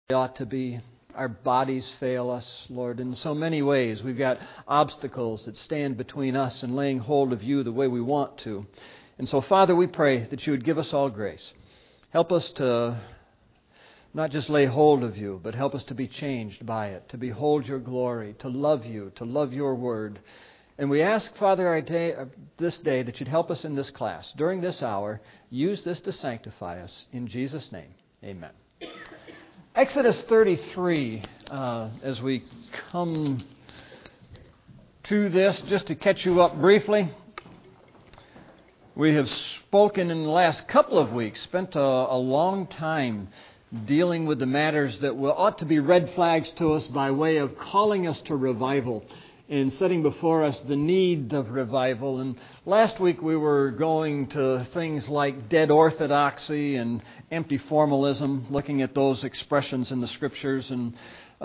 ought to be. Our bodies fail us, Lord, in so many ways. We've got obstacles that stand between us and laying hold of You the way we want to. And so, Father, we pray that You would give us all grace. Help us to not just lay hold of You, but help us to be changed by it, to behold Your glory, to love You, to love Your Word. And we ask, Father, this day that You'd help us in this class. During this hour, use this to sanctify us. In Jesus' name, amen. Exodus 33, as we come to this, just to catch you up briefly, we have spoken in the last couple of weeks, spent a long time dealing with the matters that ought to be red flags to us by way of calling us to revival and setting before us the need of revival. And last week we were going to things like dead orthodoxy and empty formalism, looking at those expressions in the Scriptures. And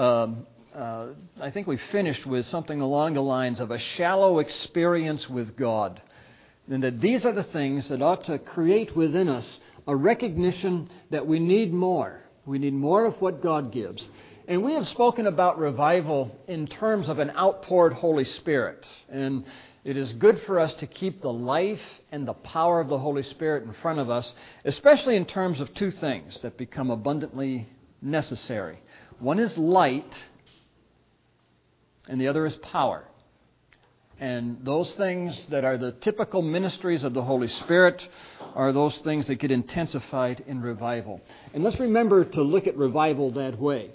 I think we finished with something along the lines of a shallow experience with God. And that these are the things that ought to create within us a recognition that we need more. We need more of what God gives. And we have spoken about revival in terms of an outpoured Holy Spirit. And it is good for us to keep the life and the power of the Holy Spirit in front of us, especially in terms of two things that become abundantly necessary. One is light, and the other is power. And those things that are the typical ministries of the Holy Spirit are those things that get intensified in revival. And let's remember to look at revival that way.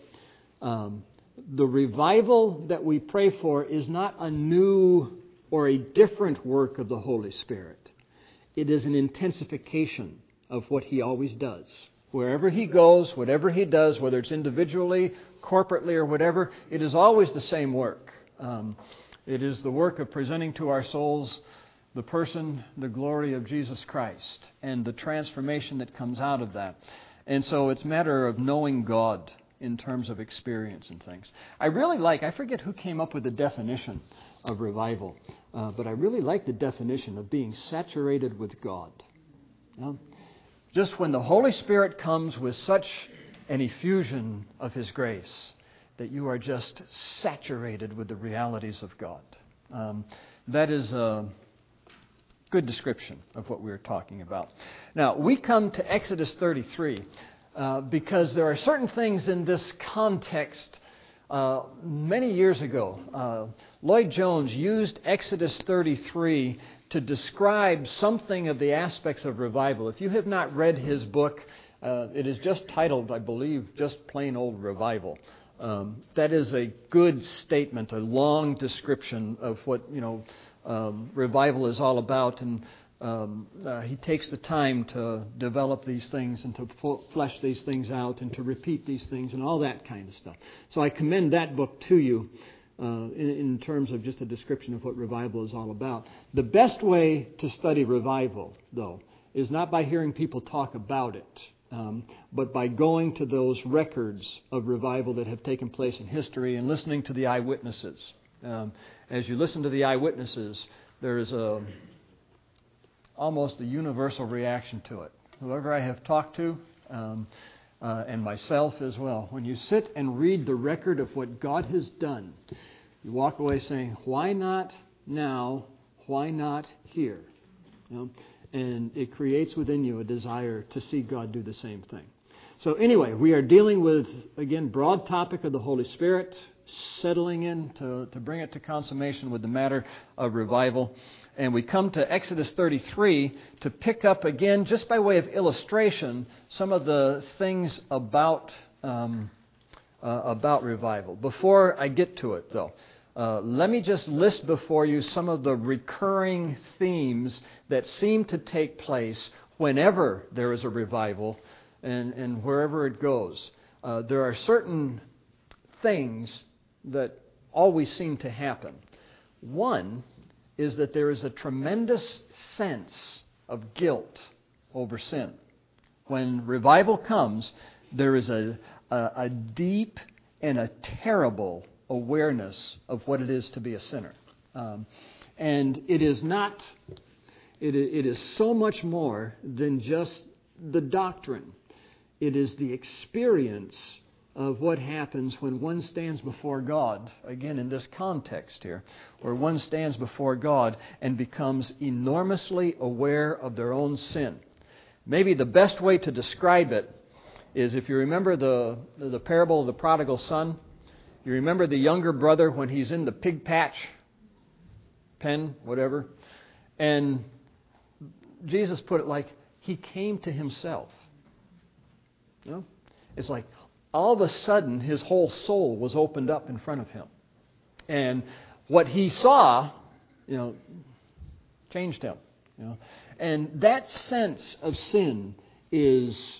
The revival that we pray for is not a new or a different work of the Holy Spirit. It is an intensification of what He always does. Wherever He goes, whatever He does, whether it's individually, corporately, or whatever, it is always the same work. It is the work of presenting to our souls the person, the glory of Jesus Christ, and the transformation that comes out of that. And so it's a matter of knowing God in terms of experience and things. I forget who came up with the definition of revival, but I really like the definition of being saturated with God. Just when the Holy Spirit comes with such an effusion of His grace that you are just saturated with the realities of God. That is a good description of what we're talking about. Now, we come to Exodus 33 because there are certain things in this context. Many years ago, Lloyd Jones used Exodus 33 to describe something of the aspects of revival. If you have not read his book, it is just titled, I believe, just plain old Revival. That is a good statement, a long description of what revival is all about, and he takes the time to develop these things and to flesh these things out and to repeat these things and all that kind of stuff. So I commend that book to you in terms of just a description of what revival is all about. The best way to study revival, though, is not by hearing people talk about it, but by going to those records of revival that have taken place in history and listening to the eyewitnesses. As you listen to the eyewitnesses, there is almost a universal reaction to it. Whoever I have talked to, and myself as well, when you sit and read the record of what God has done, you walk away saying, why not now? Why not here? And it creates within you a desire to see God do the same thing. So anyway, we are dealing with, again, broad topic of the Holy Spirit, settling in to bring it to consummation with the matter of revival. And we come to Exodus 33 to pick up again, just by way of illustration, some of the things about revival. Before I get to it, though, let me just list before you some of the recurring themes that seem to take place whenever there is a revival and wherever it goes. There are certain things that always seem to happen. One is that there is a tremendous sense of guilt over sin. When revival comes, there is a deep and a terrible awareness of what it is to be a sinner. And it is not, it is so much more than just the doctrine. It is the experience of what happens when one stands before God, again in this context here, where one stands before God and becomes enormously aware of their own sin. Maybe the best way to describe it is, if you remember the parable of the prodigal son, you remember the younger brother when he's in the pig patch, pen, whatever, and Jesus put it like he came to himself. You know? It's like all of a sudden his whole soul was opened up in front of him. And what he saw, changed him. And that sense of sin is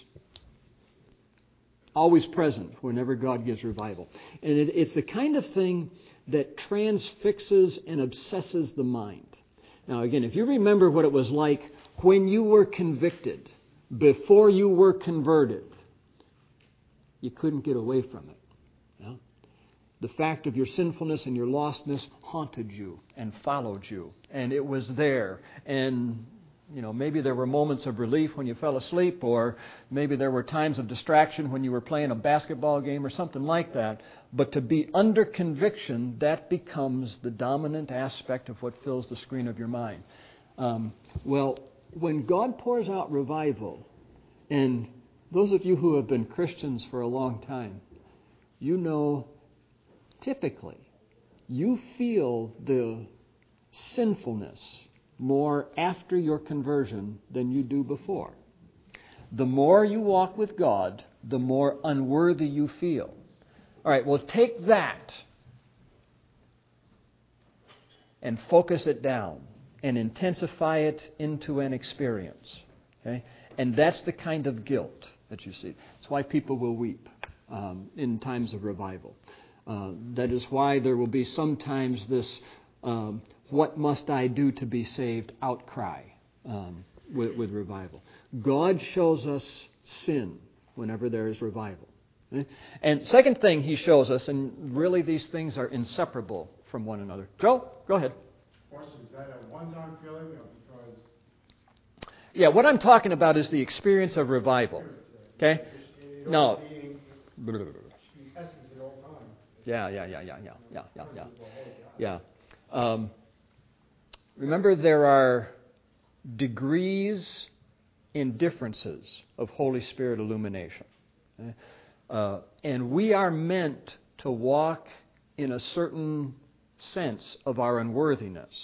always present whenever God gives revival. And it's the kind of thing that transfixes and obsesses the mind. Now again, if you remember what it was like when you were convicted, before you were converted, you couldn't get away from it. The fact of your sinfulness and your lostness haunted you and followed you. And it was there. And maybe there were moments of relief when you fell asleep, or maybe there were times of distraction when you were playing a basketball game or something like that. But to be under conviction, that becomes the dominant aspect of what fills the screen of your mind. Well, when God pours out revival, and those of you who have been Christians for a long time, typically, you feel the sinfulness more after your conversion than you do before. The more you walk with God, the more unworthy you feel. All right, well, take that and focus it down and intensify it into an experience. Okay? And that's the kind of guilt that you see. That's why people will weep in times of revival. That is why there will be sometimes this what must I do to be saved outcry with revival. God shows us sin whenever there is revival. Okay? And second thing he shows us, and really these things are inseparable from one another. Joe, go ahead. Is that a one-time feeling or because... Yeah, what I'm talking about is the experience of revival. Okay? No. Yeah. Remember, there are degrees and differences of Holy Spirit illumination. Okay? And we are meant to walk in a certain sense of our unworthiness.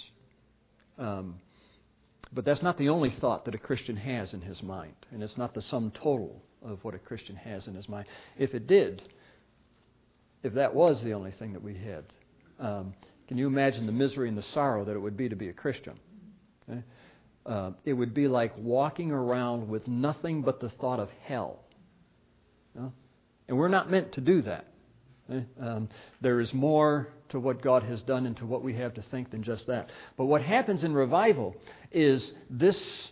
But that's not the only thought that a Christian has in his mind. And it's not the sum total of what a Christian has in his mind. If that was the only thing that we had, can you imagine the misery and the sorrow that it would be to be a Christian? Okay? It would be like walking around with nothing but the thought of hell. And we're not meant to do that. Okay? There is more to what God has done and to what we have to think than just that. But what happens in revival is this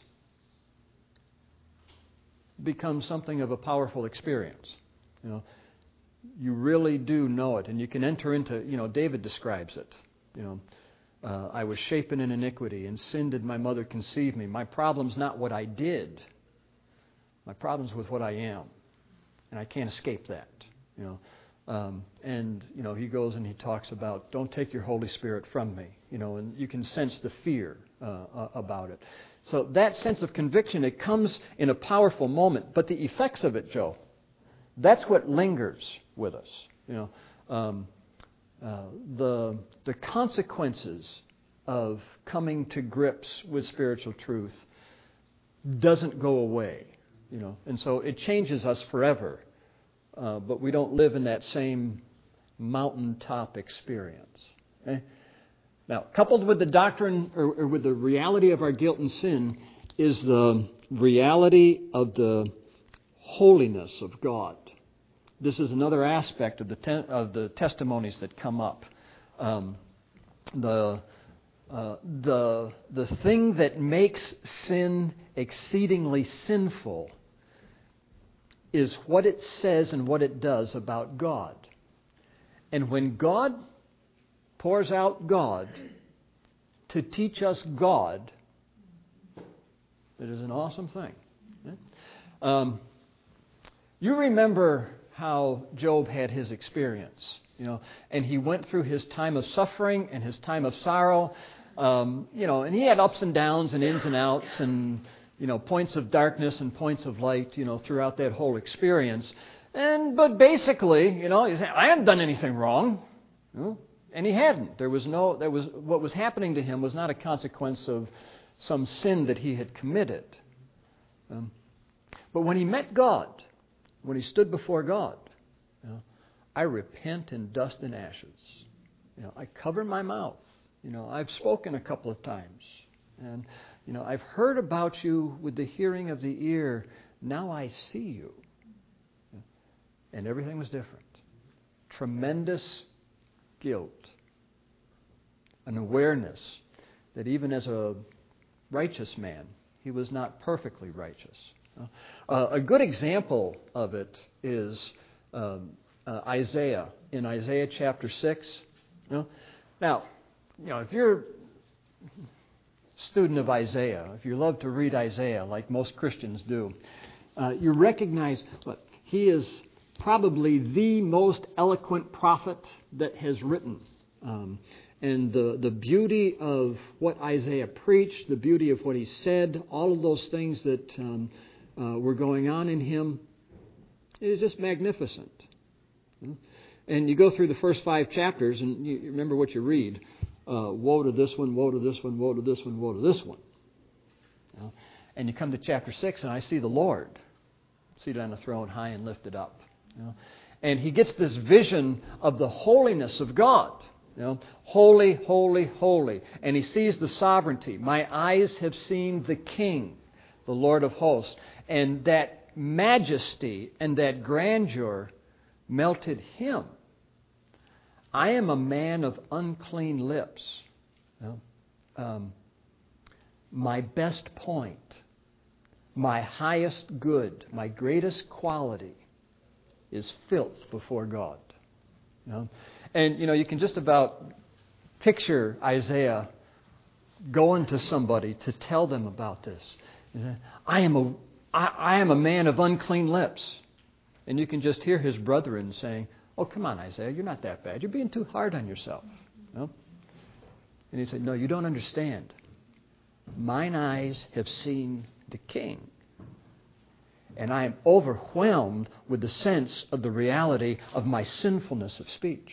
becomes something of a powerful experience. You really do know it, and you can enter into, David describes it. I was shapen in iniquity, and sin did my mother conceive me. My problem's not what I did. My problem's with what I am, and I can't escape that. And he goes and he talks about, don't take your Holy Spirit from me. And you can sense the fear about it. So that sense of conviction, it comes in a powerful moment. But the effects of it, Joe, that's what lingers with us. The consequences of coming to grips with spiritual truth doesn't go away. And so it changes us forever. But we don't live in that same mountaintop experience. Okay? Now, coupled with the doctrine or with the reality of our guilt and sin is the reality of the holiness of God. This is another aspect of the testimonies that come up. The thing that makes sin exceedingly sinful is what it says and what it does about God. And when God pours out God to teach us God, it is an awesome thing. You remember how Job had his experience, and he went through his time of suffering and his time of sorrow, and he had ups and downs and ins and outs and, points of darkness and points of light, throughout that whole experience. But basically, he said, I haven't done anything wrong. And he hadn't. What was happening to him was not a consequence of some sin that he had committed. But when he met God, when he stood before God, I repent in dust and ashes. I cover my mouth. I've spoken a couple of times. And, I've heard about you with the hearing of the ear. Now I see you. And everything was different. Tremendous guilt. An awareness that even as a righteous man, he was not perfectly righteous. A good example of it is Isaiah, in Isaiah chapter 6. Now, if you're a student of Isaiah, if you love to read Isaiah like most Christians do, you recognize he is probably the most eloquent prophet that has written. And the beauty of what Isaiah preached, the beauty of what he said, all of those things that were going on in him, is just magnificent. And you go through the first 5 chapters and you remember what you read. Woe to this one, woe to this one, woe to this one, woe to this one. And you come to chapter 6 and I see the Lord seated on a throne high and lifted up. And he gets this vision of the holiness of God. Holy, holy, holy. And he sees the sovereignty. My eyes have seen the King, the Lord of hosts. And that majesty and that grandeur melted him. I am a man of unclean lips. My best point, my highest good, my greatest quality is filth before God. And, you can just about picture Isaiah going to somebody to tell them about this. I am a man of unclean lips. And you can just hear his brethren saying, oh, come on, Isaiah, you're not that bad. You're being too hard on yourself. And he said, no, you don't understand. Mine eyes have seen the King. And I am overwhelmed with the sense of the reality of my sinfulness of speech.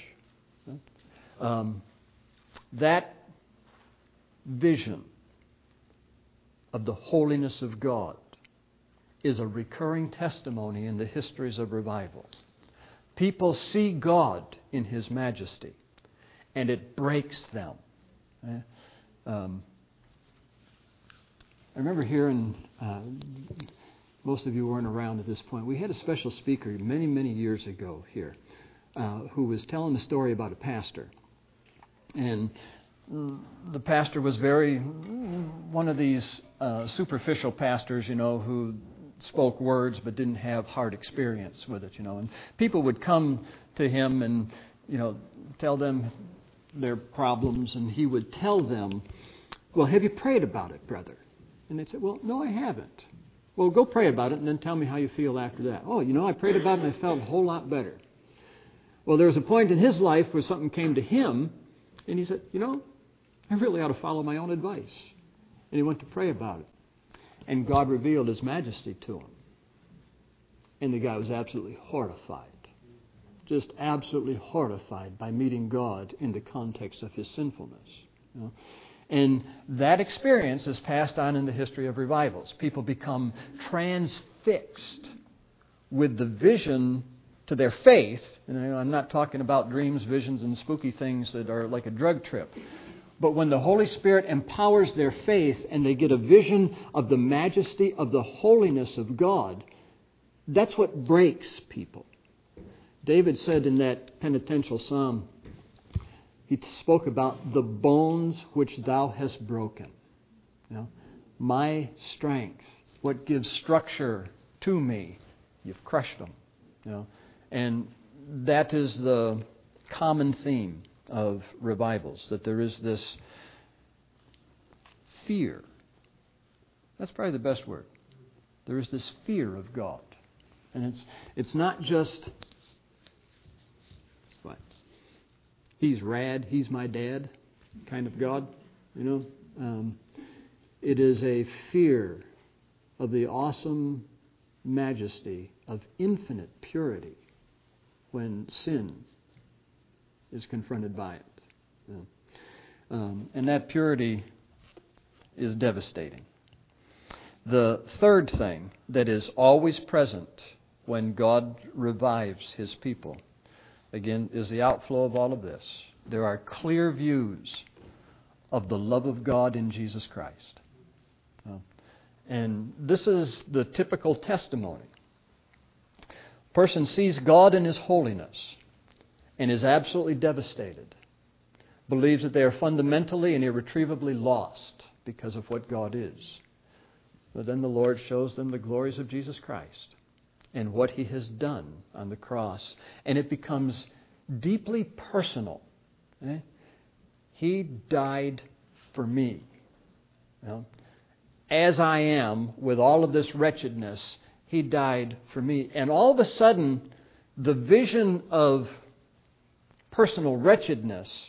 That vision of the holiness of God is a recurring testimony in the histories of revival. People see God in His majesty, and it breaks them. I remember hearing, most of you weren't around at this point, we had a special speaker many, many years ago here who was telling the story about a pastor. And the pastor was one of these superficial pastors, who spoke words but didn't have hard experience with it, And people would come to him and, tell them their problems, and he would tell them, well, have you prayed about it, brother? And they'd say, well, no, I haven't. Well, go pray about it and then tell me how you feel after that. Oh, I prayed about it and I felt a whole lot better. Well, there was a point in his life where something came to him, and he said, I really ought to follow my own advice. And he went to pray about it. And God revealed His majesty to him. And the guy was absolutely horrified. Just absolutely horrified by meeting God in the context of his sinfulness. And that experience is passed on in the history of revivals. People become transfixed with the vision to their faith. And I'm not talking about dreams, visions, and spooky things that are like a drug trip. But when the Holy Spirit empowers their faith and they get a vision of the majesty of the holiness of God, that's what breaks people. David said in that penitential psalm, he spoke about the bones which thou hast broken. My strength, what gives structure to me, you've crushed them. And that is the common theme of revivals, that there is this fear. That's probably the best word. There is this fear of God. And it's not just what? He's rad, he's my dad kind of God, you know. It is a fear of the awesome majesty of infinite purity when sin is confronted by it. You know. And that purity is devastating. The third thing that is always present when God revives His people, again, is the outflow of all of this. There are clear views of the love of God in Jesus Christ. And this is the typical testimony. A person sees God in His holiness and is absolutely devastated. Believes that they are fundamentally and irretrievably lost because of what God is. But then the Lord shows them the glories of Jesus Christ and what He has done on the cross. And it becomes deeply personal. He died for me. You know, as I am, with all of this wretchedness, He died for me. And all of a sudden, the vision of personal wretchedness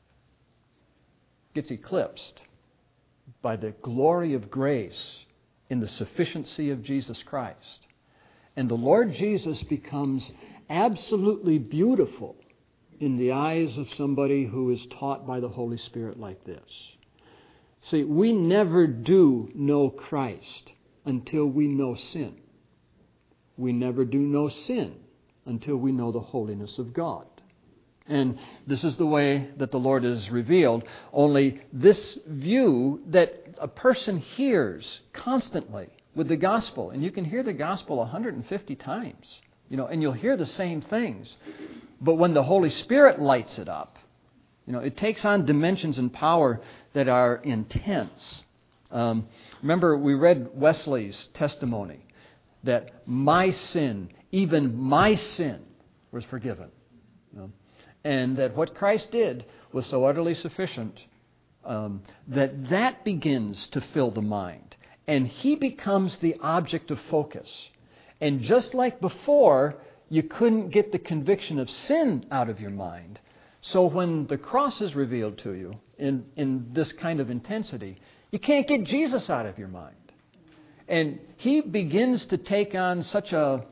gets eclipsed by the glory of grace in the sufficiency of Jesus Christ. And the Lord Jesus becomes absolutely beautiful in the eyes of somebody who is taught by the Holy Spirit like this. See, we never do know Christ until we know sin. We never do know sin until we know the holiness of God. And this is the way that the Lord is revealed. Only this view that a person hears constantly with the gospel, and you can hear the gospel 150 times, you know, and you'll hear the same things. But when the Holy Spirit lights it up, you know, it takes on dimensions and power that are intense. Remember, we read Wesley's testimony that my sin, even my sin, was forgiven. You know? And that what Christ did was so utterly sufficient that begins to fill the mind. And He becomes the object of focus. And just like before, you couldn't get the conviction of sin out of your mind. So when the cross is revealed to you in this kind of intensity, you can't get Jesus out of your mind. And He begins to take on such a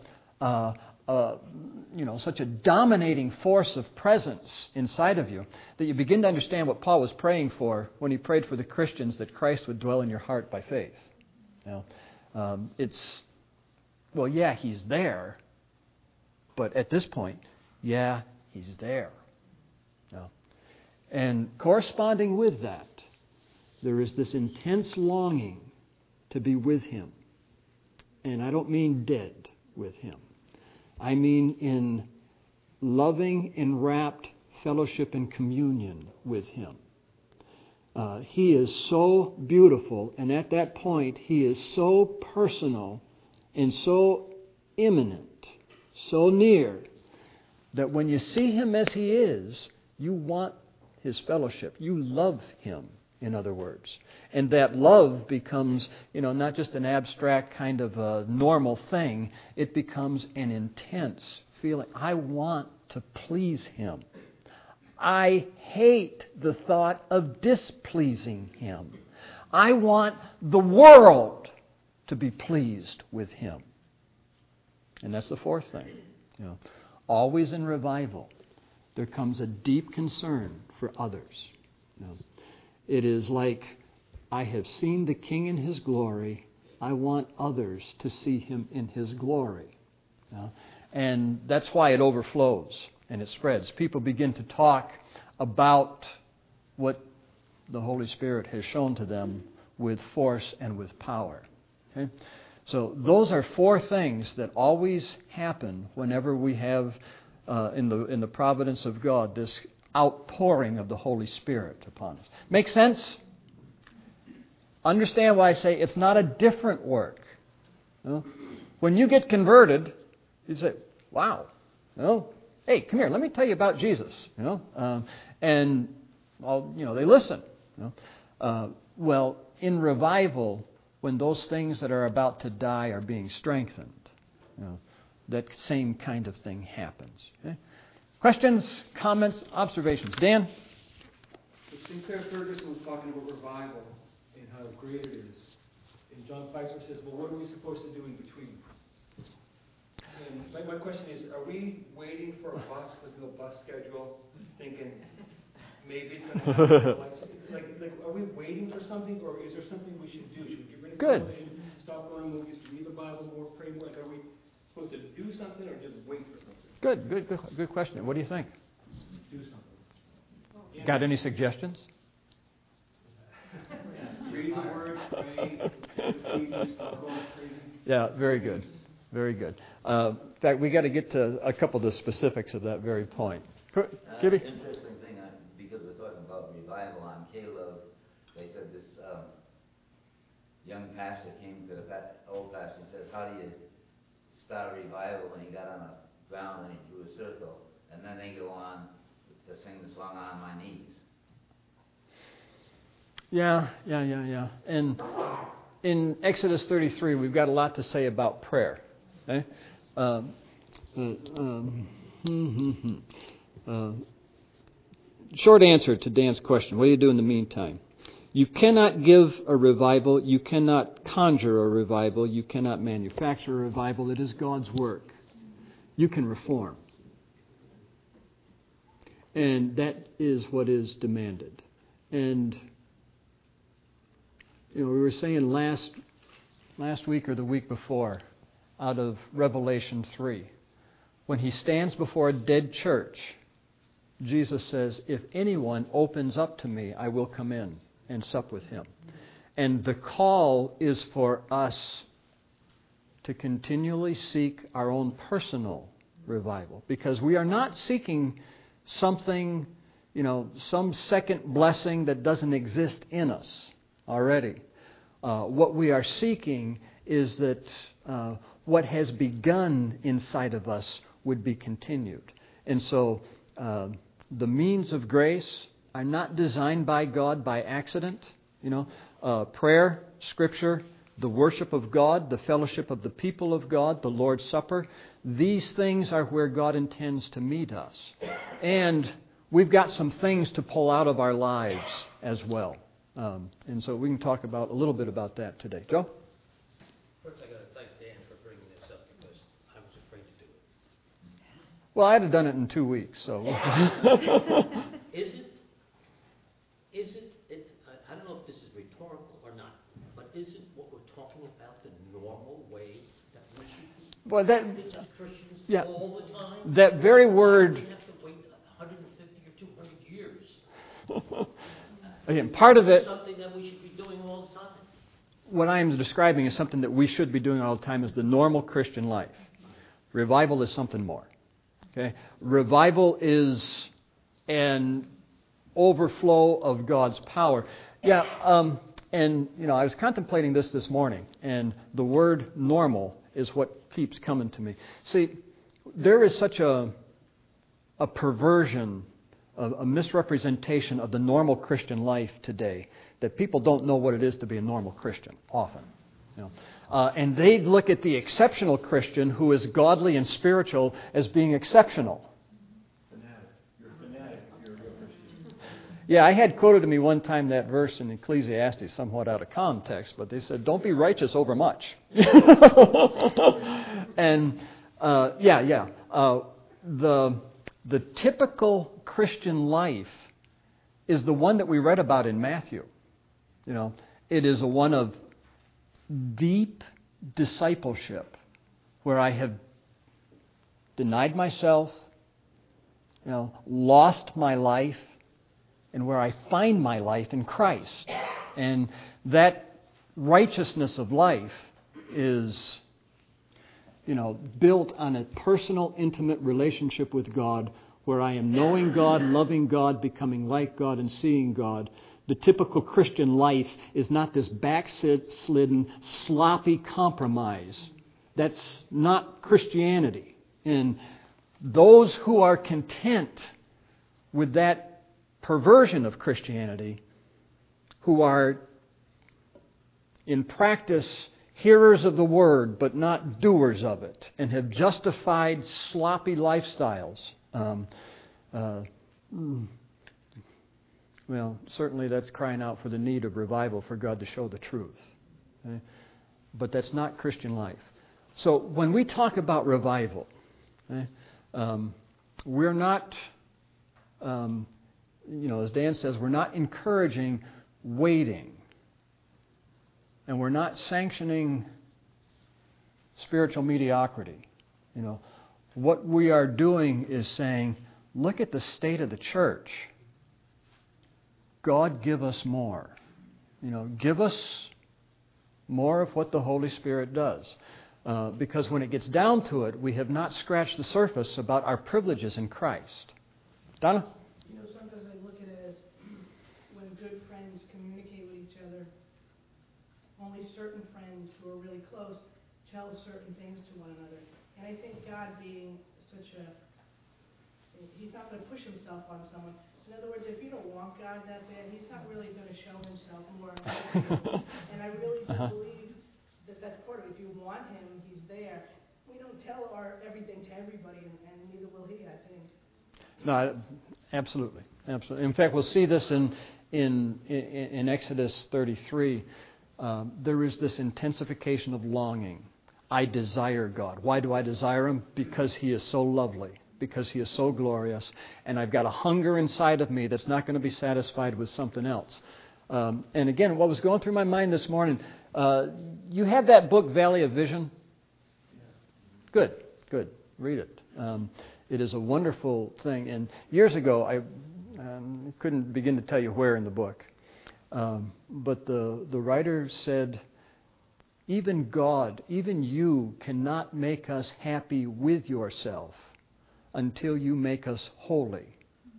dominating force of presence inside of you that you begin to understand what Paul was praying for when he prayed for the Christians, that Christ would dwell in your heart by faith. You know, He's there, but at this point, He's there. You know. And corresponding with that, there is this intense longing to be with Him. And I don't mean dead with Him. I mean in loving, enwrapped fellowship and communion with Him. He is so beautiful, and at that point, He is so personal and so imminent, so near, that when you see Him as He is, you want His fellowship. You love Him, in other words. And that love becomes, not just an abstract kind of a normal thing. It becomes an intense feeling. I want to please Him. I hate the thought of displeasing Him. I want the world to be pleased with Him. And that's the fourth thing. Always in revival, there comes a deep concern for others. It is like, I have seen the King in His glory. I want others to see Him in His glory. And that's why it overflows and it spreads. People begin to talk about what the Holy Spirit has shown to them with force and with power. Okay? So those are four things that always happen whenever we have, in the providence of God, this outpouring of the Holy Spirit upon us. Make sense? Understand why I say it's not a different work. When you get converted, you say, wow, hey, come here, let me tell you about Jesus. And they listen. Well, in revival, when those things that are about to die are being strengthened, that same kind of thing happens. Okay? Questions, comments, observations? Dan? Sinclair Ferguson was talking about revival and how great it is. And John Piper says, well, what are we supposed to do in between? And my question is, are we waiting for a bus with no bus schedule, thinking maybe it's going to happen? Like, are we waiting for something, or is there something we should do? Should we get rid of television, stop going to movies, read the Bible more, pray more? Like, are we supposed to do something or just wait for something? Good question. What do you think? Do something. Got any suggestions? Read the Word, pray, stop going crazy. Yeah, very good. Very good. In fact, we got to get to a couple of the specifics of that very point. Gibby? Interesting thing, because we're talking about revival on Caleb, they said this young pastor came to the old pastor and says, how do you start a revival? And he got on the ground and he drew a circle. And then they go on to sing the song On My Knees. Yeah. And in Exodus 33, we've got a lot to say about prayer. Okay? Short answer to Dan's question. What do you do in the meantime? You cannot give a revival. You cannot conjure a revival. You cannot manufacture a revival. It is God's work. You can reform. And that is what is demanded. And, we were saying last week or the week before, out of Revelation 3, when he stands before a dead church, Jesus says, if anyone opens up to me, I will come in and sup with him. And the call is for us to continually seek our own personal revival, because we are not seeking something, some second blessing that doesn't exist in us already. What we are seeking is that what has begun inside of us would be continued. And so the means of grace are not designed by God by accident. Prayer, Scripture, the worship of God, the fellowship of the people of God, the Lord's Supper, these things are where God intends to meet us. And we've got some things to pull out of our lives as well. And so we can talk a little bit about that today. Joe? First, I got to thank Dan for bringing this up, because I was afraid to do it. Well, I'd have done it in 2 weeks, so. Is it, I don't know if this is rhetorical or not, but is it what we're talking about, the normal way that we should be Well, practice as Christians all the time? That very word. We have to wait 150 or 200 years. Again, part of it. Something that we should be doing all the time. What I am describing is something that we should be doing all the time, is the normal Christian life. Revival is something more. Okay? Revival is an overflow of God's power. Yeah, and I was contemplating this morning, and the word normal is what keeps coming to me. See, there is such a perversion, a misrepresentation of the normal Christian life today, that people don't know what it is to be a normal Christian, often. And they look at the exceptional Christian who is godly and spiritual as being exceptional. You're a fanatic if you're a real Christian. Yeah, I had quoted to me one time that verse in Ecclesiastes, somewhat out of context, but they said, don't be righteous over much. And, the typical Christian life is the one that we read about in Matthew. It is a one of deep discipleship, where I have denied myself, lost my life, and where I find my life in Christ. And that righteousness of life is, built on a personal, intimate relationship with God, where I am knowing God, loving God, becoming like God, and seeing God. The typical Christian life is not this backslidden, sloppy compromise. That's not Christianity. And those who are content with that perversion of Christianity, who are in practice hearers of the Word but not doers of it, and have justified sloppy lifestyles, Well, certainly that's crying out for the need of revival for God to show the truth. Okay? But that's not Christian life. So when we talk about revival, okay, we're not, as Dan says, we're not encouraging waiting. And we're not sanctioning spiritual mediocrity. What we are doing is saying, look at the state of the church. God, give us more. Give us more of what the Holy Spirit does. Because when it gets down to it, we have not scratched the surface about our privileges in Christ. Donna? Sometimes I look at it as when good friends communicate with each other, only certain friends who are really close tell certain things to one another. And I think God being He's not going to push Himself on someone. In other words, if you don't want God that bad, He's not really going to show Himself more. And I really do believe that that's part of it. If you want Him, He's there. We don't tell everything to everybody, and neither will He, I think. No, absolutely. In fact, we'll see this in Exodus 33. There is this intensification of longing. I desire God. Why do I desire Him? Because He is so lovely. Because He is so glorious. And I've got a hunger inside of me that's not going to be satisfied with something else. And again, what was going through my mind this morning, you have that book, Valley of Vision? Good. Read it. It is a wonderful thing. And years ago, I couldn't begin to tell you where in the book. But the writer said, even God, even you cannot make us happy with yourself until you make us holy,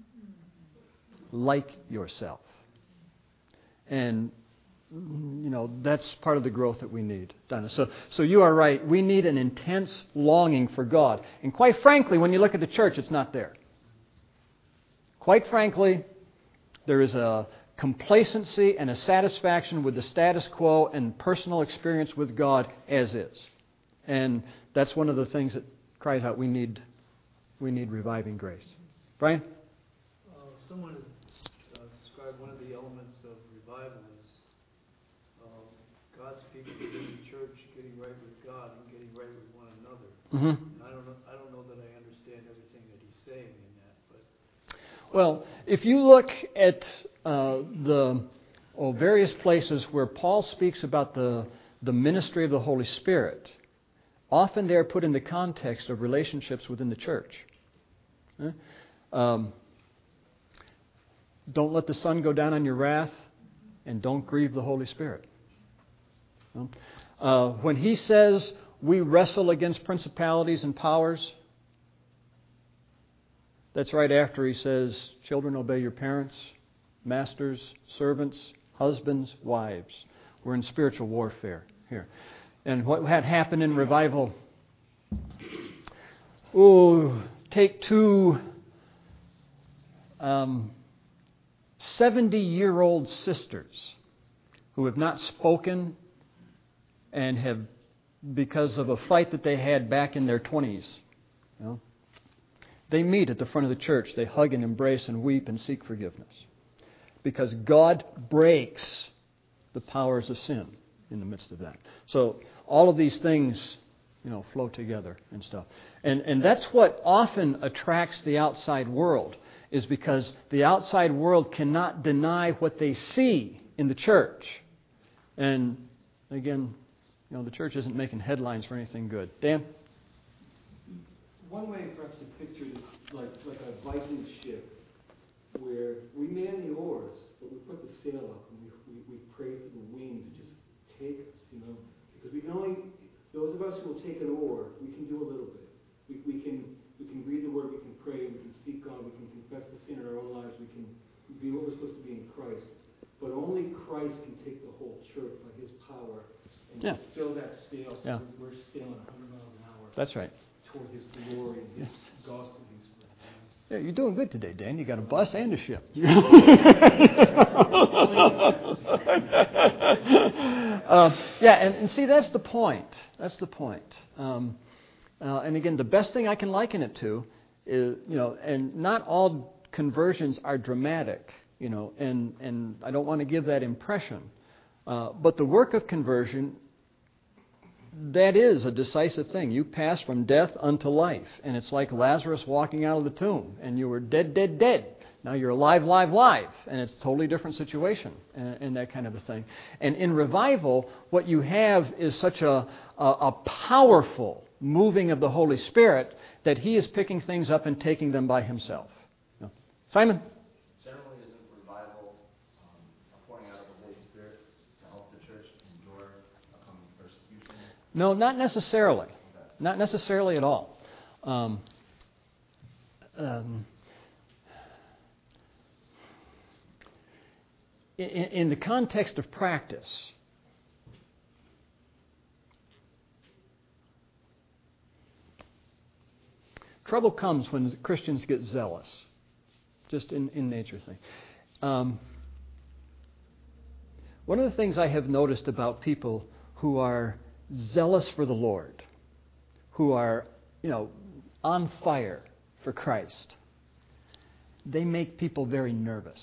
like yourself. And, that's part of the growth that we need, Donna. So you are right. We need an intense longing for God. And quite frankly, when you look at the church, it's not there. Quite frankly, there is a complacency and a satisfaction with the status quo and personal experience with God as is. And that's one of the things that cries out, we need reviving grace. Brian? Someone has described one of the elements of revival as God's people in the church getting right with God and getting right with one another. Mm-hmm. I don't know that I understand everything that he's saying in that, but well, if you look at various places where Paul speaks about the ministry of the Holy Spirit, often they are put in the context of relationships within the church. Don't let the sun go down on your wrath, and don't grieve the Holy Spirit. When he says we wrestle against principalities and powers, that's right after he says, children, obey your parents, masters, servants, husbands, wives. We're in spiritual warfare here. And what had happened in revival, take two 70-year-old sisters who have not spoken and have, because of a fight that they had back in their 20s, they meet at the front of the church. They hug and embrace and weep and seek forgiveness. Because God breaks the powers of sin in the midst of that. So all of these things, flow together and stuff. And that's what often attracts the outside world, is because the outside world cannot deny what they see in the church. And again, the church isn't making headlines for anything good. Dan? One way perhaps to picture it is like a Viking ship, where we man the oars, but we put the sail up and we pray for the wind to just take us, because we can only, those of us who will take an oar, we can do a little bit. We can read the word, we can pray, we can seek God, we can confess the sin in our own lives, we can be what we're supposed to be in Christ. But only Christ can take the whole church by His power and just fill that sail so we're sailing 100 miles an hour. That's right. Toward His glory and His gospel. Yeah, you're doing good today, Dan. You got a bus and a ship. And see, that's the point. That's the point. And again, the best thing I can liken it to and not all conversions are dramatic, and I don't want to give that impression. But the work of conversion, that is a decisive thing. You pass from death unto life, and it's like Lazarus walking out of the tomb, and you were dead, dead, dead. Now you're alive, live, live, and it's a totally different situation and that kind of a thing. And in revival, what you have is such a powerful moving of the Holy Spirit that He is picking things up and taking them by Himself. Simon? Generally, isn't revival a pouring out of the Holy Spirit to help the church endure upcoming persecution? No, not necessarily. Okay. Not necessarily at all. In the context of practice, trouble comes when Christians get zealous, just in nature thing. One of the things I have noticed about people who are zealous for the Lord, who are, on fire for Christ, they make people very nervous.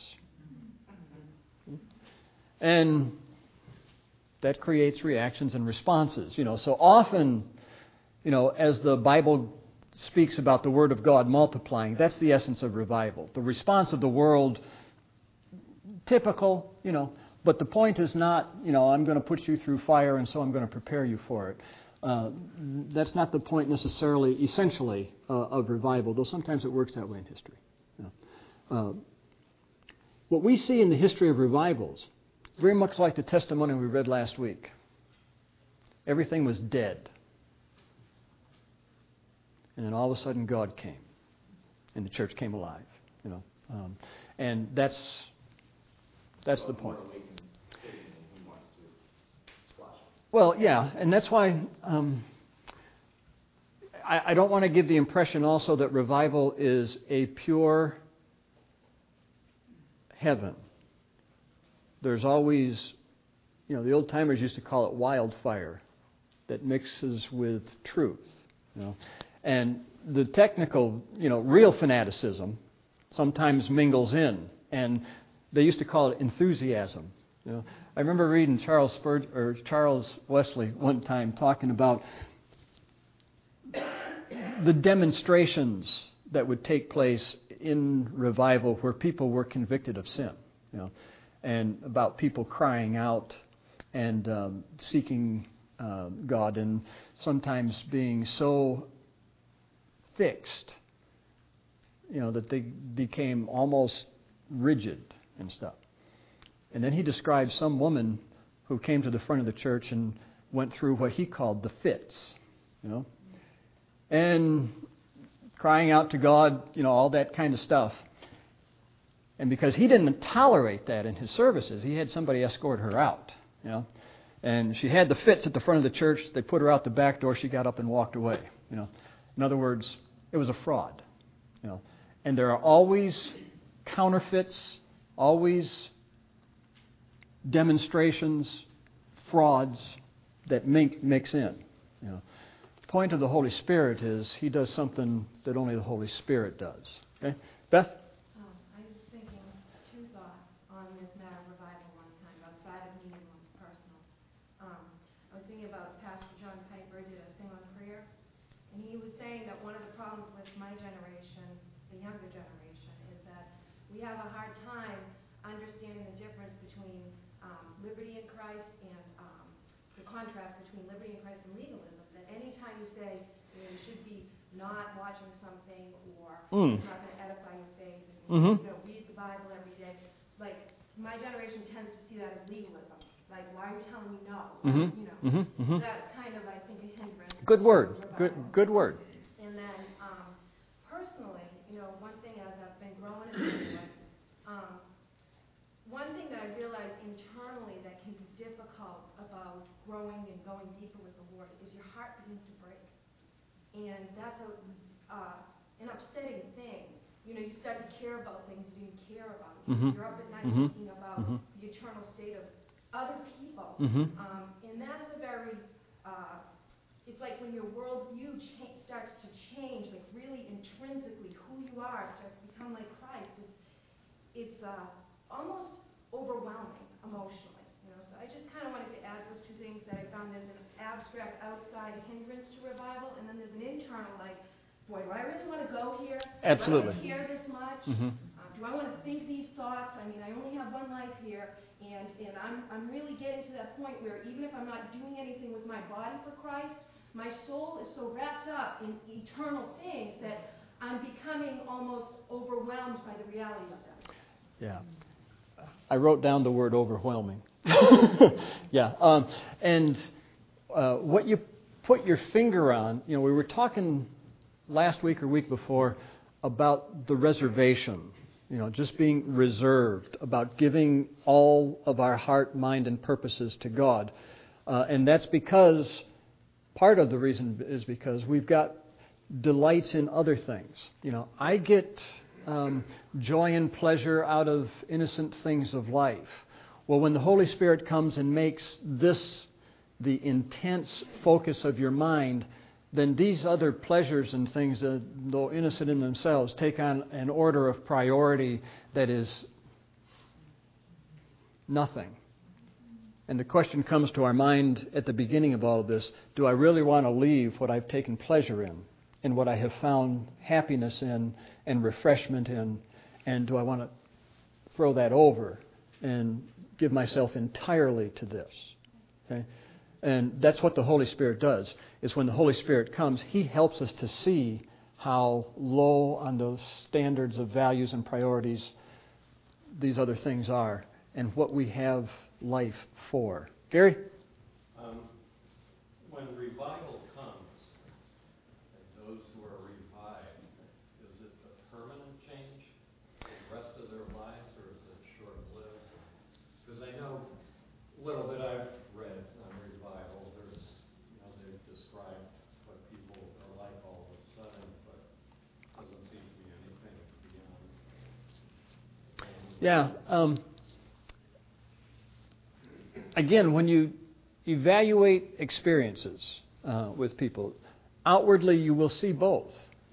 And that creates reactions and responses. So often, as the Bible speaks about the Word of God multiplying, that's the essence of revival. The response of the world, typical, but the point is not, I'm going to put you through fire and so I'm going to prepare you for it. That's not the point necessarily, essentially, of revival, though sometimes it works that way in history. What we see in the history of revivals, very much like the testimony we read last week. Everything was dead. And then all of a sudden God came. And the church came alive. And that's the point. Well, yeah, and that's why I don't want to give the impression also that revival is a pure heaven. There's always, the old timers used to call it wildfire that mixes with truth. And the technical, real fanaticism sometimes mingles in, and they used to call it enthusiasm. I remember reading Charles Wesley one time talking about the demonstrations that would take place in revival where people were convicted of sin. And about people crying out and seeking God, and sometimes being so fixed, that they became almost rigid and stuff. And then he described some woman who came to the front of the church and went through what he called the fits, and crying out to God, all that kind of stuff. And because he didn't tolerate that in his services, he had somebody escort her out, And she had the fits at the front of the church. They put her out the back door. She got up and walked away, In other words, it was a fraud, And there are always counterfeits, always demonstrations, frauds that mix in. The point of the Holy Spirit is He does something that only the Holy Spirit does. Okay, Beth? I was thinking two thoughts on this matter of revival one time, outside of meeting one's personal. I was thinking about Pastor John Piper did a thing on prayer, and he was saying that one of the problems with my generation, the younger generation, is that we have a hard time understanding the difference between liberty in Christ and the contrast between liberty in Christ and legalism. That any time you say you should be not watching something or it's not going to edify your faith, and read the Bible every day, like my generation tends to see that as legalism. Like, why are you telling me no? That's kind of, I think, a hindrance. Good word. Good word. And then, personally, one thing as I've been growing in this way, one thing that I realize internally that can be difficult about growing and going deeper with the Lord is your heart begins to break. And that's an upsetting thing. You start to care about things you didn't care about. You're up at night thinking about the eternal state of other people. And that's a very it's like when your worldview starts to change, like really intrinsically who you are starts to become like Christ. It's almost overwhelming emotionally. So I just kind of wanted to add those two things that I found. There's an abstract outside hindrance to revival, and then there's an internal, like, boy, do I really want to go here? Absolutely. Do I care this much? Mm-hmm. Do I want to think these thoughts? I mean, I only have one life here, and I'm really getting to that point where even if I'm not doing anything with my body for Christ, my soul is so wrapped up in eternal things that I'm becoming almost overwhelmed by the reality of them. Yeah. I wrote down the word overwhelming. Yeah. What you put your finger on, we were talking last week or week before about the reservation, just being reserved, about giving all of our heart, mind, and purposes to God. And that's because, part of the reason is because we've got delights in other things. I get joy and pleasure out of innocent things of life. Well, when the Holy Spirit comes and makes this the intense focus of your mind, then these other pleasures and things, though innocent in themselves, take on an order of priority that is nothing. And the question comes to our mind at the beginning of all of this: do I really want to leave what I've taken pleasure in, and what I have found happiness in and refreshment in, and do I want to throw that over and give myself entirely to this? Okay? And that's what the Holy Spirit does, is when the Holy Spirit comes, He helps us to see how low on those standards of values and priorities these other things are, and what we have life for. Gary? When revival comes, and those who are revived, is it a permanent change for the rest of their lives, or is it short-lived? Because I know a little bit I've read on revival. There's, they've described what people are like all of a sudden, but it doesn't seem to be anything beyond. Yeah. Again, when you evaluate experiences with people, outwardly you will see both.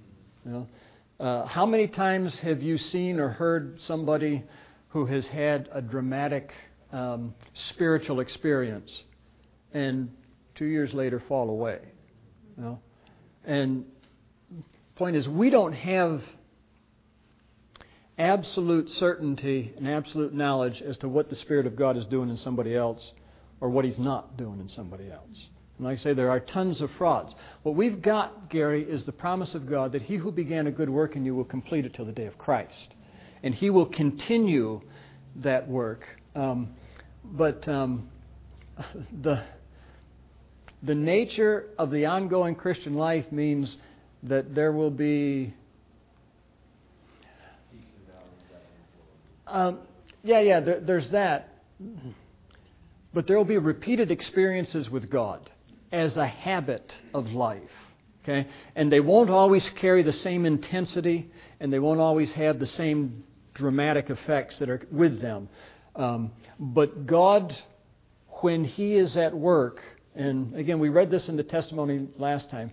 How many times have you seen or heard somebody who has had a dramatic spiritual experience and 2 years later fall away? And point is, we don't have absolute certainty and absolute knowledge as to what the Spirit of God is doing in somebody else or what He's not doing in somebody else. And like I say, there are tons of frauds. What we've got, Gary, is the promise of God that He who began a good work in you will complete it till the day of Christ. And He will continue that work. But the nature of the ongoing Christian life means that there will be there's that. But there will be repeated experiences with God as a habit of life. Okay? And they won't always carry the same intensity, and they won't always have the same dramatic effects that are with them. But God, when He is at work, and again, we read this in the testimony last time,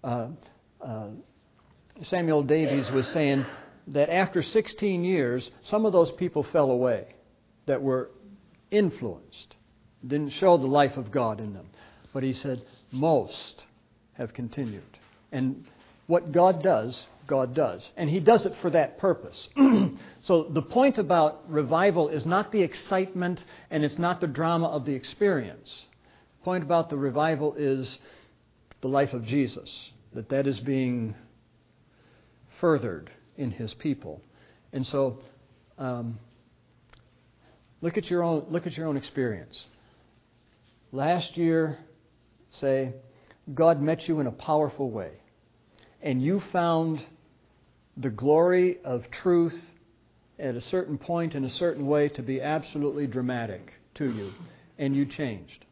Samuel Davies was saying that after 16 years, some of those people fell away that were influenced, didn't show the life of God in them. But he said, most have continued. And what God does, God does. And He does it for that purpose. So the point about revival is not the excitement and it's not the drama of the experience. The point about the revival is the life of Jesus, that is being furthered in His people. And so look at your own experience. Last year, say, God met you in a powerful way, and you found the glory of truth at a certain point in a certain way to be absolutely dramatic to you, and you changed.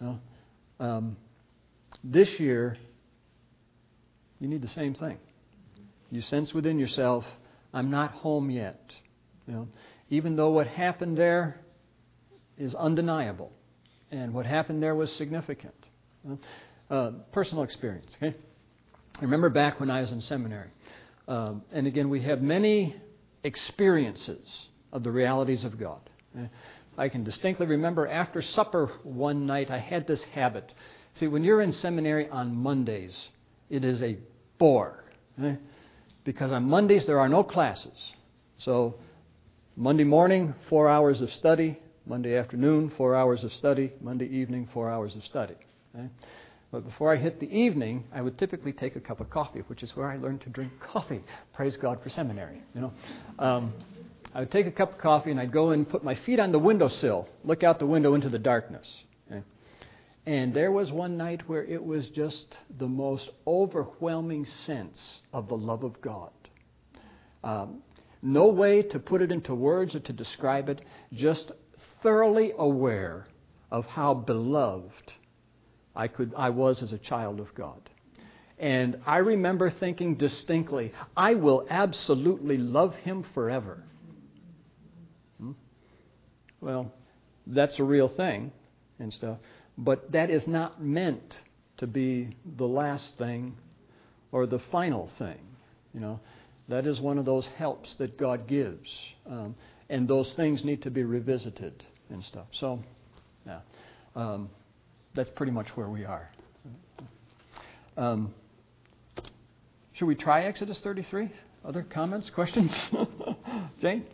This year, you need the same thing. You sense within yourself, I'm not home yet. Even though what happened there is undeniable, and what happened there was significant. personal experience. Okay, I remember back when I was in seminary, and again, we have many experiences of the realities of God. I can distinctly remember after supper one night, I had this habit. See, when you're in seminary on Mondays, it is a bore. Because on Mondays there are no classes. So Monday morning, 4 hours of study. Monday afternoon, 4 hours of study. Monday evening, 4 hours of study. But before I hit the evening, I would typically take a cup of coffee, which is where I learned to drink coffee. Praise God for seminary. I would take a cup of coffee and I'd go and put my feet on the windowsill, look out the window into the darkness. And there was one night where it was just the most overwhelming sense of the love of God. No way to put it into words or to describe it, just thoroughly aware of how beloved I was as a child of God. And I remember thinking distinctly, I will absolutely love Him forever. Well, that's a real thing and stuff. But that is not meant to be the last thing or the final thing. That is one of those helps that God gives. And those things need to be revisited and stuff. So, yeah, that's pretty much where we are. Should we try Exodus 33? Other comments, questions? Jane?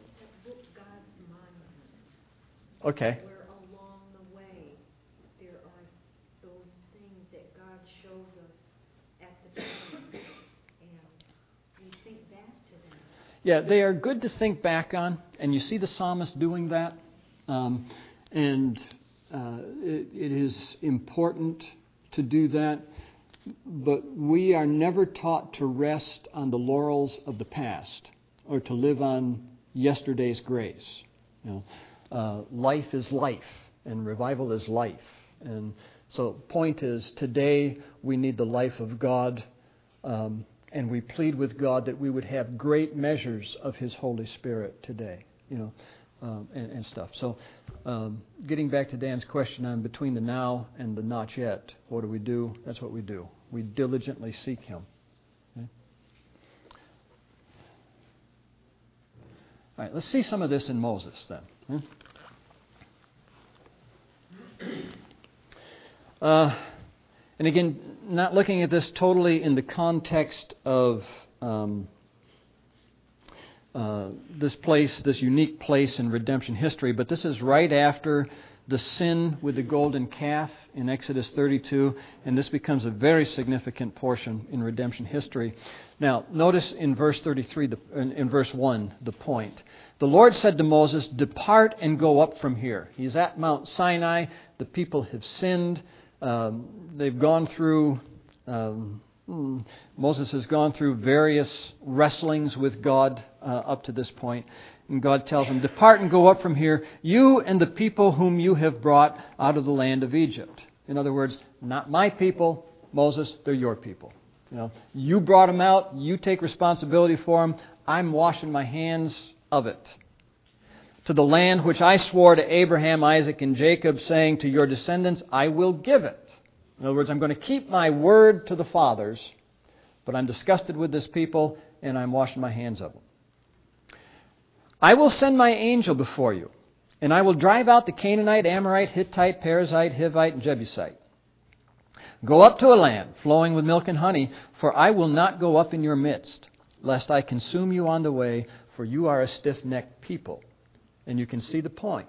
Okay. Where along the way there are those things that God shows us at the time, and we think back to them. Yeah, they are good to think back on, and you see the psalmist doing that, and it is important to do that, but we are never taught to rest on the laurels of the past or to live on yesterday's grace. Life is life, and revival is life. And so point is, today we need the life of God, and we plead with God that we would have great measures of His Holy Spirit today, and stuff. So getting back to Dan's question on between the now and the not yet, what do we do? That's what we do. We diligently seek Him. Okay? All right, let's see some of this in Moses then. And again, not looking at this totally in the context of this unique place in redemption history, but this is right after the sin with the golden calf in Exodus 32, and this becomes a very significant portion in redemption history. Now, notice in verse 33, in verse 1, the point. The Lord said to Moses, "Depart and go up from here." He's at Mount Sinai. The people have sinned. They've gone through, Moses has gone through various wrestlings with God up to this point. And God tells him, "Depart and go up from here, you and the people whom you have brought out of the land of Egypt." In other words, not my people, Moses, they're your people. You brought them out. You take responsibility for them. I'm washing my hands of it. "To the land which I swore to Abraham, Isaac, and Jacob, saying, to your descendants, I will give it." In other words, I'm going to keep my word to the fathers, but I'm disgusted with this people, and I'm washing my hands of them. "I will send my angel before you, and I will drive out the Canaanite, Amorite, Hittite, Perizzite, Hivite, and Jebusite. Go up to a land flowing with milk and honey, for I will not go up in your midst, lest I consume you on the way, for you are a stiff-necked people." And you can see the point.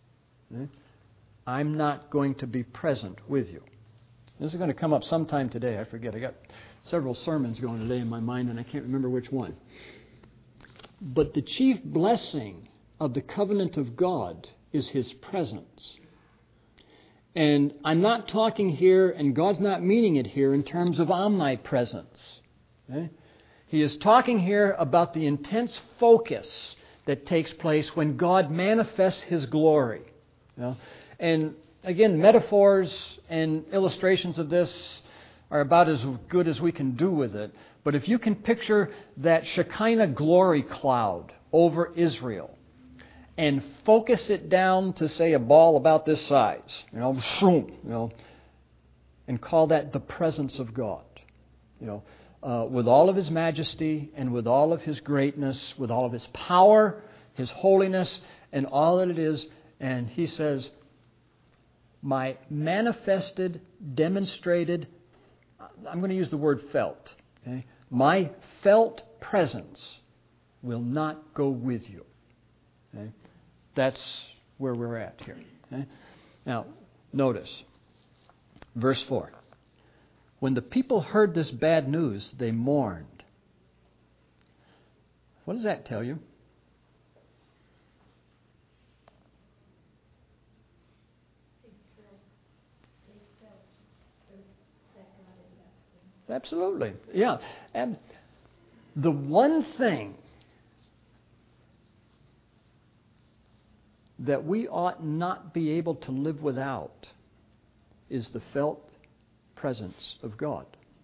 I'm not going to be present with you. This is going to come up sometime today. I forget. I got several sermons going today in my mind, and I can't remember which one. But the chief blessing of the covenant of God is His presence. And I'm not talking here, and God's not meaning it here, in terms of omnipresence. Okay? He is talking here about the intense focus that takes place when God manifests His glory. And again, metaphors and illustrations of this are about as good as we can do with it. But if you can picture that Shekinah glory cloud over Israel and focus it down to, say, a ball about this size, and and call that the presence of God. With all of His majesty and with all of His greatness, with all of His power, His holiness, and all that it is. And He says, my manifested, demonstrated, I'm going to use the word felt. Okay? My felt presence will not go with you. Okay? That's where we're at here. Okay? Now, notice, verse 4. When the people heard this bad news, they mourned. What does that tell you? Absolutely. Yeah. And the one thing that we ought not be able to live without is the felt presence of God.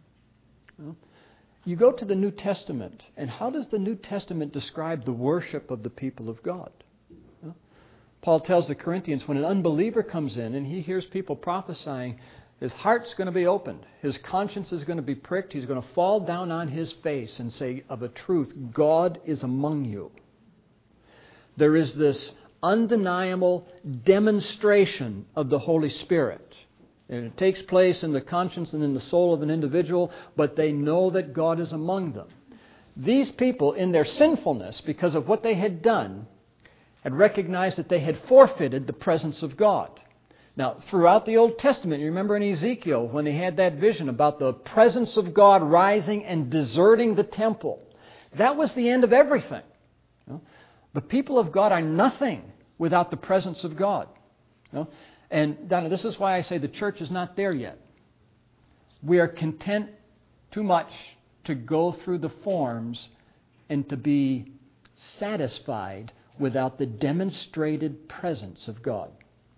You go to the New Testament, and how does the New Testament describe the worship of the people of God? Paul tells the Corinthians, when an unbeliever comes in and he hears people prophesying, his heart's going to be opened. His conscience is going to be pricked. He's going to fall down on his face and say, of a truth, God is among you. There is this undeniable demonstration of the Holy Spirit. And it takes place in the conscience and in the soul of an individual, but they know that God is among them. These people, in their sinfulness, because of what they had done, had recognized that they had forfeited the presence of God. Now, throughout the Old Testament, you remember in Ezekiel when they had that vision about the presence of God rising and deserting the temple. That was the end of everything. The people of God are nothing without the presence of God. And Donna, this is why I say the church is not there yet. We are content too much to go through the forms and to be satisfied without the demonstrated presence of God.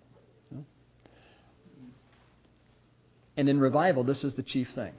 And in revival, this is the chief thing.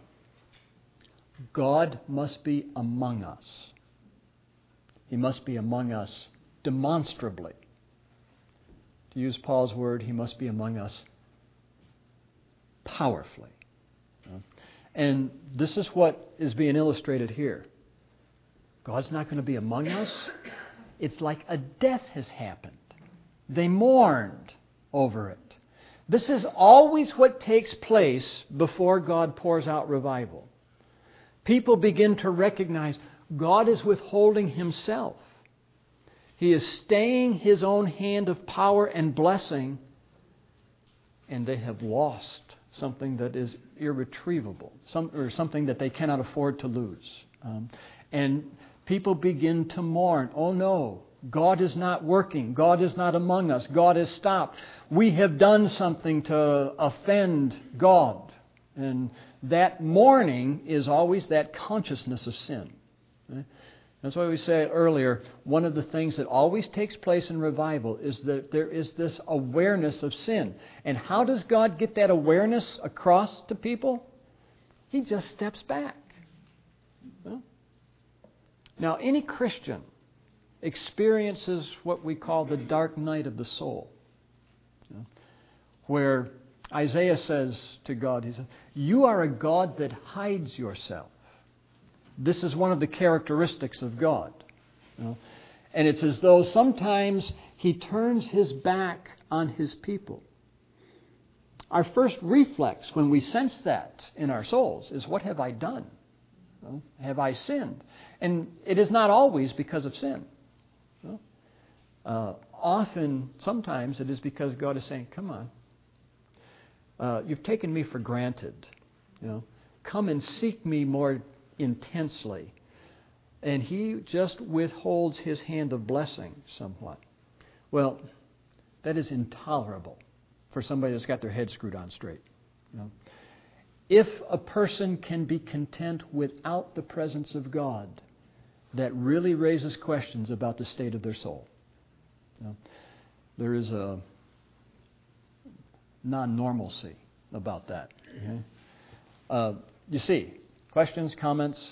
God must be among us. He must be among us demonstrably. To use Paul's word, He must be among us powerfully. And this is what is being illustrated here. God's not going to be among us. It's like a death has happened. They mourned over it. This is always what takes place before God pours out revival. People begin to recognize God is withholding Himself. He is staying His own hand of power and blessing, and they have lost something that is irretrievable, something that they cannot afford to lose. And people begin to mourn. Oh no, God is not working. God is not among us. God has stopped. We have done something to offend God. And that mourning is always that consciousness of sin. Okay? That's why we said earlier, one of the things that always takes place in revival is that there is this awareness of sin. And how does God get that awareness across to people? He just steps back. Now, any Christian experiences what we call the dark night of the soul, where Isaiah says to God, he says, you are a God that hides yourself. This is one of the characteristics of God. And it's as though sometimes He turns His back on His people. Our first reflex when we sense that in our souls is, what have I done? Have I sinned? And it is not always because of sin. Often, sometimes it is because God is saying, come on. You've taken me for granted. Come and seek me more intensely. And He just withholds His hand of blessing somewhat. Well, that is intolerable for somebody that's got their head screwed on straight. If a person can be content without the presence of God, that really raises questions about the state of their soul. There is a non-normalcy about that. Okay? You see, questions, comments?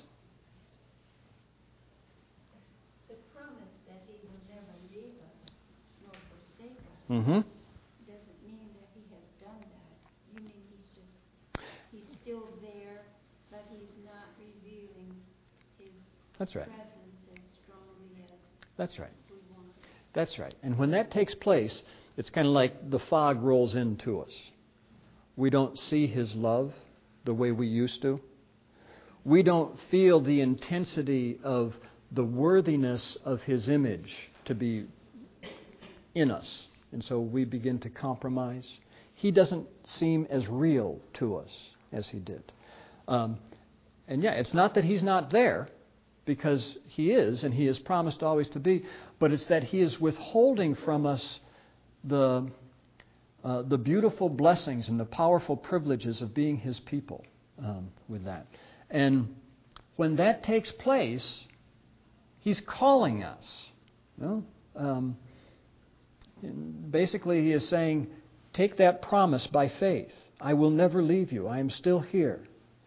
The promise that He will never leave us nor forsake us Mm-hmm. doesn't mean that He has done that. You mean He's still there, but he's not revealing his That's right. presence as strongly as That's right. we want. That's right. And when that takes place, it's kind of like the fog rolls into us. We don't see His love the way we used to. We don't feel the intensity of the worthiness of His image to be in us. And so we begin to compromise. He doesn't seem as real to us as He did. And it's not that He's not there, because He is, and He has promised always to be, but it's that He is withholding from us the beautiful blessings and the powerful privileges of being His people with that. And when that takes place, He's calling us. Basically, He is saying, take that promise by faith. I will never leave you. I am still here.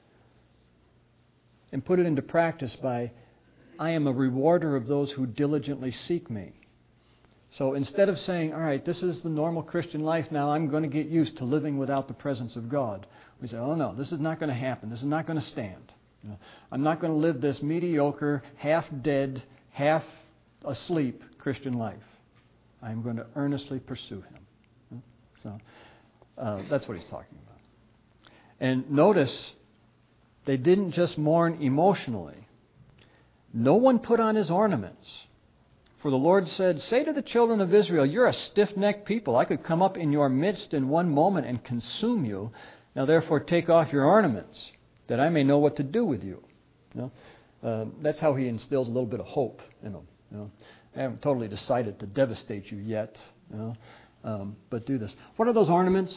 And put it into practice by, I am a rewarder of those who diligently seek me. So instead of saying, all right, this is the normal Christian life now, I'm going to get used to living without the presence of God. We say, oh no, this is not going to happen. This is not going to stand. I'm not going to live this mediocre, half-dead, half-asleep Christian life. I'm going to earnestly pursue Him. So that's what He's talking about. And notice, they didn't just mourn emotionally. No one put on his ornaments. For the Lord said, say to the children of Israel, you're a stiff-necked people. I could come up in your midst in one moment and consume you. Now therefore take off your ornaments, that I may know what to do with you. That's how He instills a little bit of hope in them. I haven't totally decided to devastate you yet, but do this. What are those ornaments?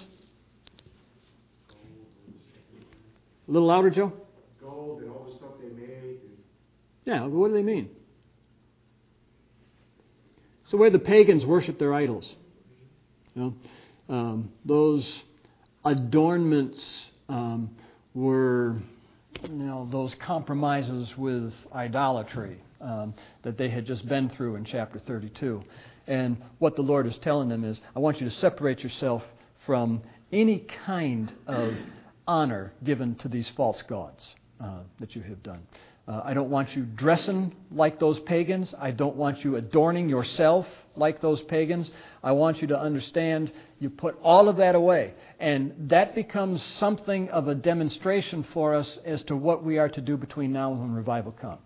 A little louder, Joe? Gold and all the stuff they made. Yeah, what do they mean? It's the way the pagans worship their idols. Those adornments were those compromises with idolatry that they had just been through in chapter 32. And what the Lord is telling them is, I want you to separate yourself from any kind of honor given to these false gods that you have done. I don't want you dressing like those pagans. I don't want you adorning yourself like those pagans. I want you to understand you put all of that away. And that becomes something of a demonstration for us as to what we are to do between now and when revival comes.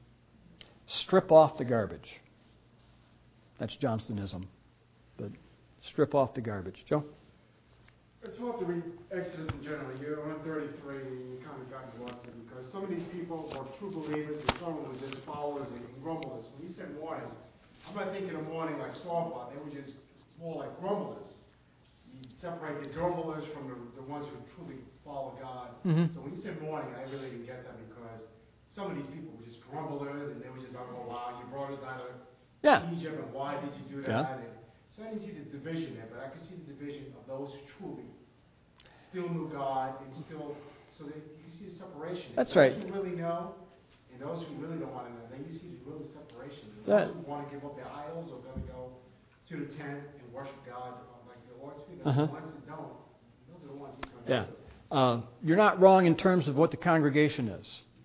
Strip off the garbage. That's Johnstonism. But strip off the garbage. Joe? It's hard to read Exodus in general. You're on 33, and you kind of got lost in because some of these people were true believers, and some were just followers and grumblers. When you said mourning, I'm not thinking of mourning like stormpot. They were just more like grumblers. You separate the grumblers from the ones who truly follow God. Mm-hmm. So when you said mourning, I really didn't get that because some of these people were just grumblers, and they were just, oh wow, you brought us out of Egypt, and why did you do that? Yeah. And so I didn't see the division there, but I could see the division of those who truly still knew God and still, so that you can see the separation. That's those right. Those who really know and those who really don't want to know, then you see the real separation. Those who want to give up their idols are going to go to the tent and worship God like the Lord's feet. Those are the ones that don't. Those are the ones He's going to do. You're not wrong in terms of what the congregation is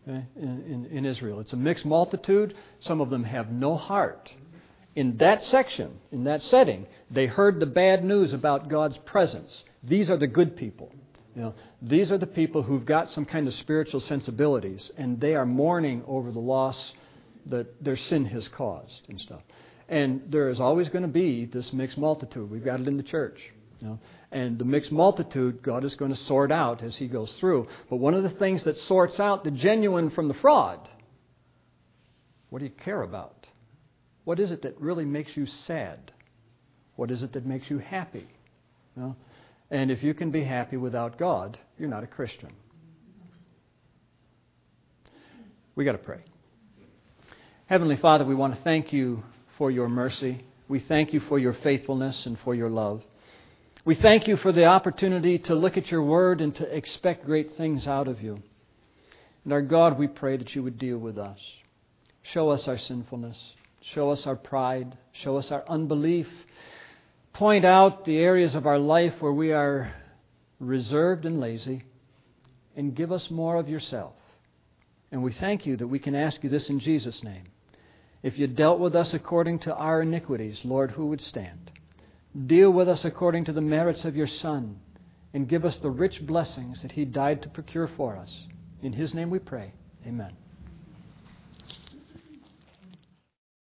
in Israel. It's a mixed multitude. Some of them have no heart. In that section, in that setting, they heard the bad news about God's presence. These are the good people. These are the people who've got some kind of spiritual sensibilities, and they are mourning over the loss that their sin has caused and stuff. And there is always going to be this mixed multitude. We've got it in the church. And the mixed multitude, God is going to sort out as He goes through. But one of the things that sorts out the genuine from the fraud, what do you care about? What is it that really makes you sad? What is it that makes you happy? And if you can be happy without God, you're not a Christian. We got to pray. Heavenly Father, we want to thank You for Your mercy. We thank You for Your faithfulness and for Your love. We thank You for the opportunity to look at Your Word and to expect great things out of You. And our God, we pray that You would deal with us. Show us our sinfulness. Show us our pride. Show us our unbelief. Point out the areas of our life where we are reserved and lazy. and give us more of yourself. And we thank you that we can ask you this in Jesus' name. If you dealt with us according to our iniquities, Lord, who would stand? Deal with us according to the merits of your Son, and give us the rich blessings that he died to procure for us. In his name we pray. Amen.